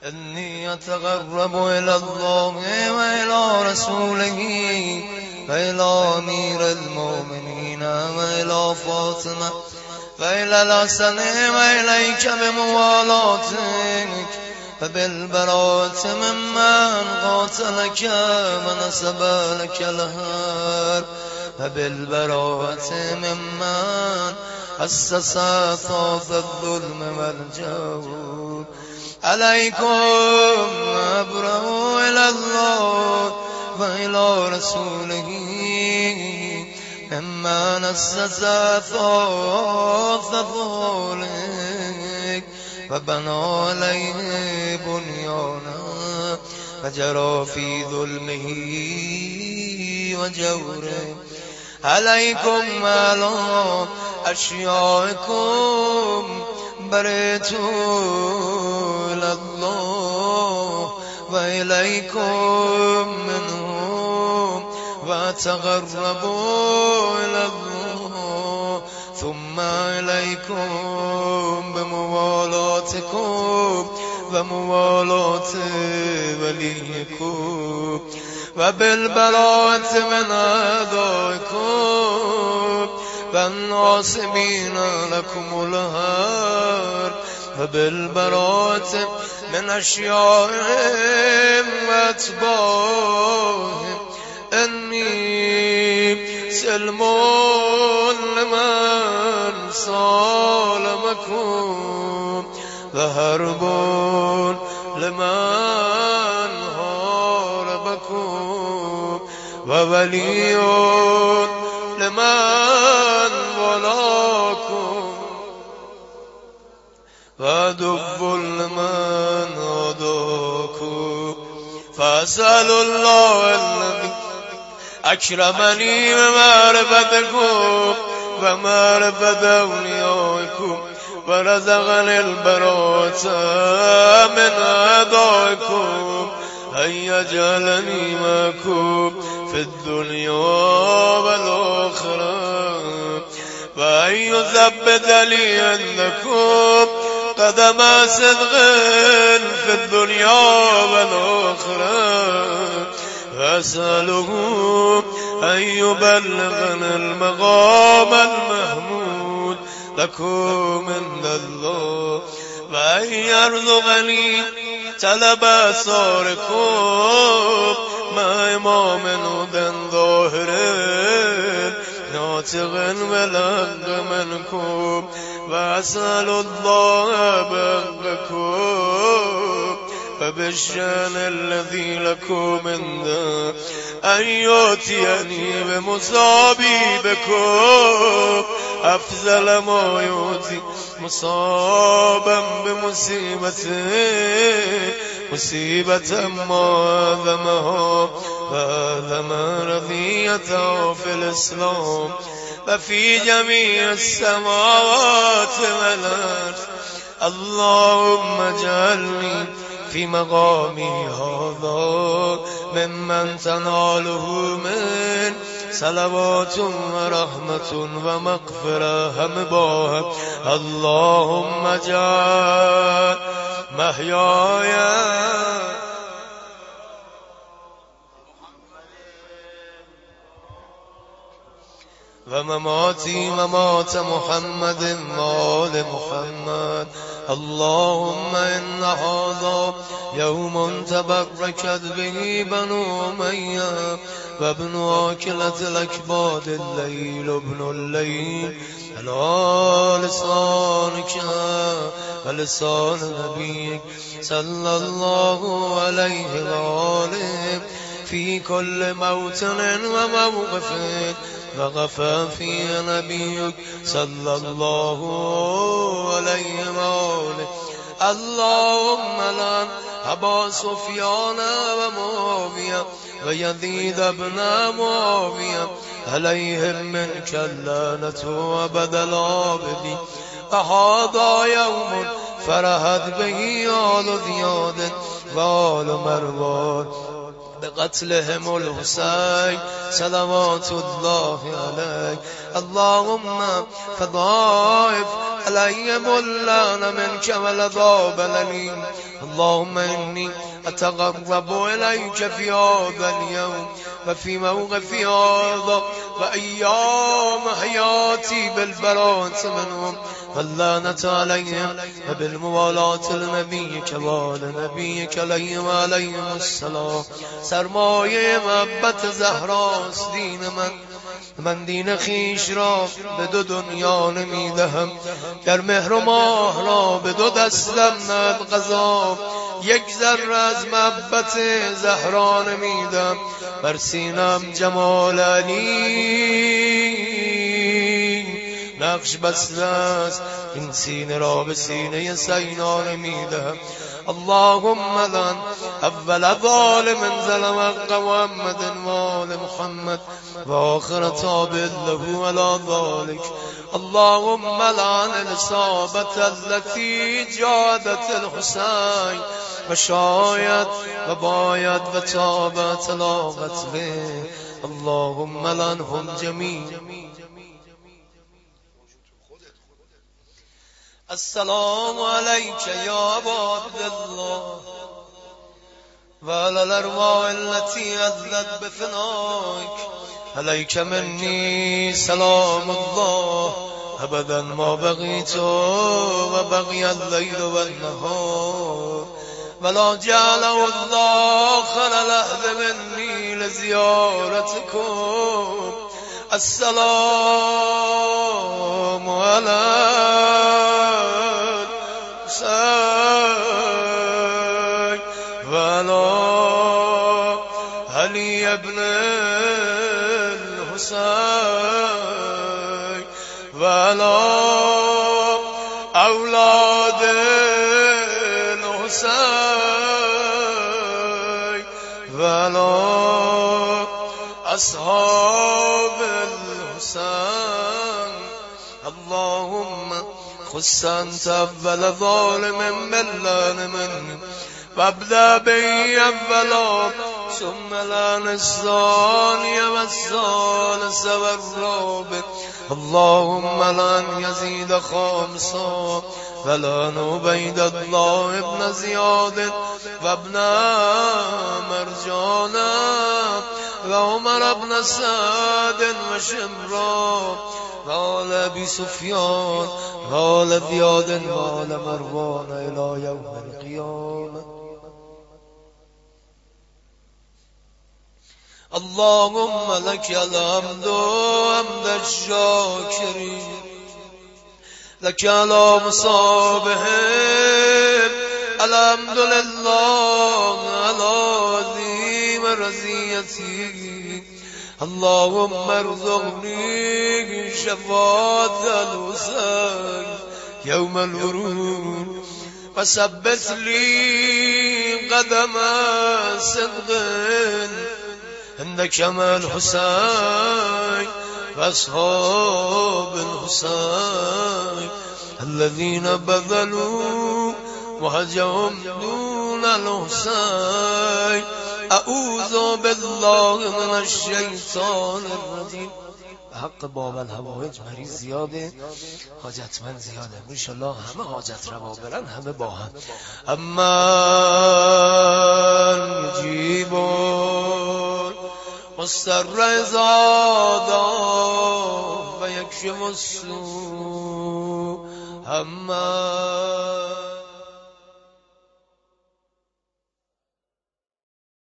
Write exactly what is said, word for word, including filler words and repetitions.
إني أتقرب إلى الله وإلى رسوله وإلى أمير المؤمنين وإلى فاطمة وإلى الحسن وإليك بموالاتك فبالبراءة ممن قاتلك ونسب لك الهار فبالبراءة ممن أسس أساس الظلم والجور. عليكم أبرأوا إلى الله وإلى رسوله ممن أسس أساس ذلك وبنى عليه بنيانا فجرى في ظلمه وجوره. عليكم على أشيائكم برئتوا إلى الله وإليكم منهم وتقربوا إلى الله ثم إليكم بموالاتكم وموالاة وليكم وبالبراءة من أعدائكم والناصبين لكم الهار وبالبراءة من أشيائهم وأتباعهم. إني سلم لمن صالمكم وهرب لمن هاربكم وولي لمن ولاكم وعدو لمن عاداكم. فأسأل الله الذي أكرمني بمعرفتكم ومعرفة أوليائكم ورزقني البراءة من أعدائكم أن يجعلني معكم في الدنيا والآخرة وأن يثبت لي عندكم قدم صدق في الدنيا والآخرة. أسأله أن يبلغنا المقام المحمود لكم عند الله وأن يرزقني طلب أسراركم مع إمام هدى ظاهر ناطق بلغ منكم. وأسأل الله بغكم فبالشأن الذي لكم عنده أن يؤتيني بمصابي بكم أفضل ما يؤتي مصابا بمصيبته مصيبة ما آذمها وآذم رضيته في الإسلام وفي جميع السماوات والأرض. اللهم اجعلني في مقامي هذا ممن تناله من صلوات ورحمة ومغفرة همباه. اللهم اجعل محياي ومماتي ممات محمد وآل محمد. اللهم إن هذا يوم تبركت به بنو أمية وابن آكلة الأكباد الليل ابن الليل على لسانك ولسان نبيك صلى الله عليه وآله في كل موطن وموقف وقف فيه نبيك صلى الله عليه وآله. اللهم لعن أبا سفيان ومعاوية ويزيد بن معاوية عليهم منك اللعنة وأبد الآبدين. فهذا يوم فرحت به آل زياد وآل مروان بقتلهم الحسين صلوات الله عليه. اللهم فضائف عليهم اللعن منك والعذاب الأليم. اللهم إني أتقرب إليك في هذا اليوم وفي موقف هذا وأيام حياتي بالبراءة منهم واللعنة عليهم وبالموالاة لنبيك وآل نبيك عليهم وعليهم السلام. سرمایه محبت زهراست دین من، من دین خیش را به دو دنیا نمیدهم. گر مهر و ماه را به دو دستم ند قضا، یک ذره از محبت زهرا نمیدم. بر سینم جمال علی نقش بسته است، این سینه را به سینه سینا نمیدهم. اللهم لعن اول ظالم ظلم حق محمد وآل محمد وآخر تابع له على ذلك. اللهم لعن الإصابة التي جادت الحسين وشاید و باید و تابت لا قتله. اللهم لعنهم جميعا. السلام عليك يا أبا عبد الله وعلى الأرواح التي أذلت بفنائك. عليك مني سلام الله أبدا ما بقيت وبقي الليل والنهار، ولا جعله الله آخر لحظ مني لزيارتكم. السلام على علي بن الحسين وعلى أولاد الحسين وعلى أصحاب الحسين. اللهم خص أنت أول ظالم من لعن مني وابدأ بي أولا ثم لعن الثاني والثالث والرابع. اللهم لعن يزيد خامسا ولعن عبيد الله بن زياد وابن مرجانا وعمر بن سعد وشمرا وآل أبي سفيان وآل زياد وآل مروان إلى يوم القيامة. اللهم لك الحمد حمد الشاكرين، لك على مصابهم الحمد لله على عظيم رزيتي. اللهم ارزقني شفاعة الحسين يوم الورود وثبت لي قدم صدق عندك مع الحسين وأصحاب الحسين الذين بذلوا وهجهم دون الحسين. أعوذ بالله من الشيطان الرجيم. حق باب الحوائج مریض زیاده، حاجتمند زیاده. انشالله همه حاجت روا برن، همه با هم. اما یجیب مستر زادا و یکشف السوء. اما